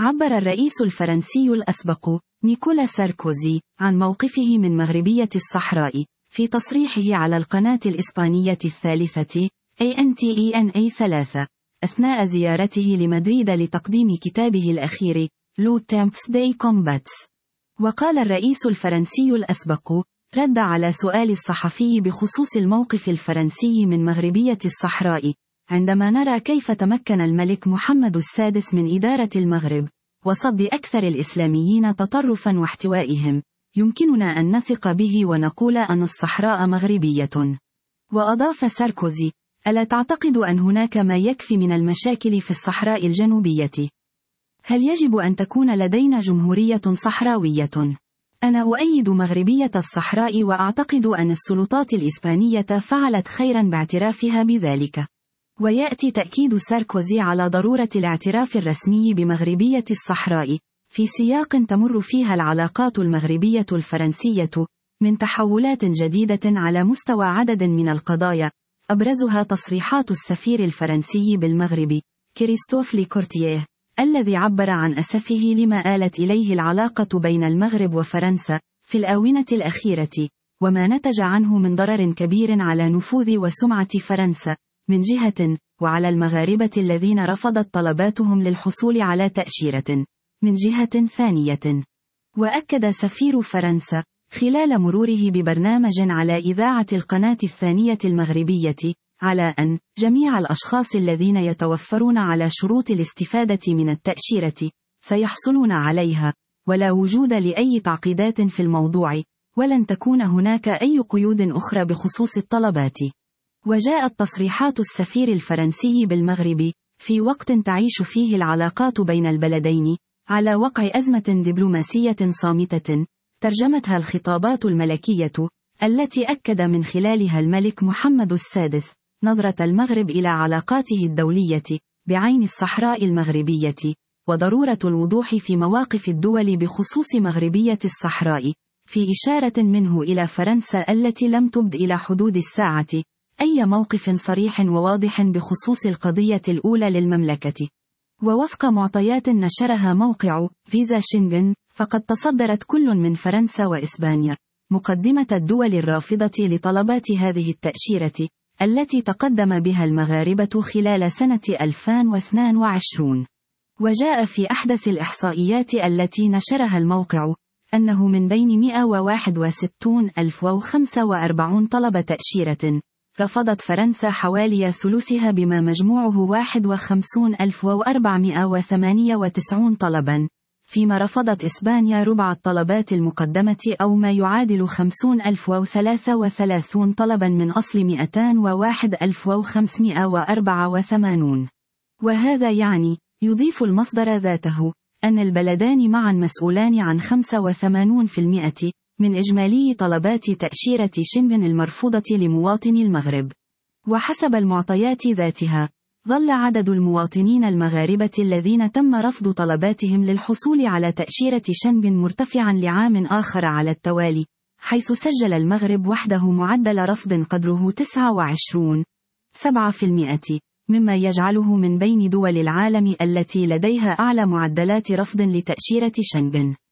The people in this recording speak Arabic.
عبر الرئيس الفرنسي الأسبق نيكولا ساركوزي عن موقفه من مغربية الصحراء في تصريحه على القناة الإسبانية الثالثة ANTENA 3 أثناء زيارته لمدريد لتقديم كتابه الأخير لو تامبس دي كومباتس. وقال الرئيس الفرنسي الأسبق رد على سؤال الصحفي بخصوص الموقف الفرنسي من مغربية الصحراء: عندما نرى كيف تمكن الملك محمد السادس من إدارة المغرب وصد أكثر الإسلاميين تطرفا واحتوائهم، يمكننا أن نثق به ونقول أن الصحراء مغربية. وأضاف ساركوزي: ألا تعتقد أن هناك ما يكفي من المشاكل في الصحراء الجنوبية؟ هل يجب أن تكون لدينا جمهورية صحراوية؟ أنا أؤيد مغربية الصحراء وأعتقد أن السلطات الإسبانية فعلت خيرا باعترافها بذلك. ويأتي تأكيد ساركوزي على ضرورة الاعتراف الرسمي بمغربية الصحراء في سياق تمر فيها العلاقات المغربية الفرنسية من تحولات جديدة على مستوى عدد من القضايا، أبرزها تصريحات السفير الفرنسي بالمغرب كريستوف ليكورتيه، الذي عبر عن أسفه لما آلت إليه العلاقة بين المغرب وفرنسا في الآونة الأخيرة، وما نتج عنه من ضرر كبير على نفوذ وسمعة فرنسا من جهة، وعلى المغاربة الذين رفضت طلباتهم للحصول على تأشيرة من جهة ثانية. وأكد سفير فرنسا خلال مروره ببرنامج على إذاعة القناة الثانية المغربية على أن جميع الأشخاص الذين يتوفرون على شروط الاستفادة من التأشيرة سيحصلون عليها، ولا وجود لأي تعقيدات في الموضوع، ولن تكون هناك أي قيود أخرى بخصوص الطلبات. وجاءت تصريحات السفير الفرنسي بالمغرب في وقت تعيش فيه العلاقات بين البلدين على وقع أزمة دبلوماسية صامتة ترجمتها الخطابات الملكية، التي أكد من خلالها الملك محمد السادس نظرة المغرب إلى علاقاته الدولية بعين الصحراء المغربية، وضرورة الوضوح في مواقف الدول بخصوص مغربية الصحراء، في إشارة منه إلى فرنسا التي لم تبد إلى حدود الساعة أي موقف صريح وواضح بخصوص القضية الأولى للمملكة. ووفق معطيات نشرها موقع فيزا شنغن، فقد تصدرت كل من فرنسا وإسبانيا مقدمة الدول الرافضة لطلبات هذه التأشيرة التي تقدم بها المغاربة خلال سنة 2022. وجاء في أحدث الإحصائيات التي نشرها الموقع أنه من بين 161,045 طلب تأشيرة، رفضت فرنسا حوالي ثلثها بما مجموعه 51,498 طلبا، فيما رفضت إسبانيا ربع الطلبات المقدمة أو ما يعادل 50,033 طلبا من أصل 201,584. وهذا يعني، يضيف المصدر ذاته، أن البلدان معا مسؤولان عن 85% من إجمالي طلبات تأشيرة شنغن المرفوضة لمواطني المغرب. وحسب المعطيات ذاتها، ظل عدد المواطنين المغاربة الذين تم رفض طلباتهم للحصول على تأشيرة شنغن مرتفعا لعام آخر على التوالي، حيث سجل المغرب وحده معدل رفض قدره 29.7%، مما يجعله من بين دول العالم التي لديها أعلى معدلات رفض لتأشيرة شنغن.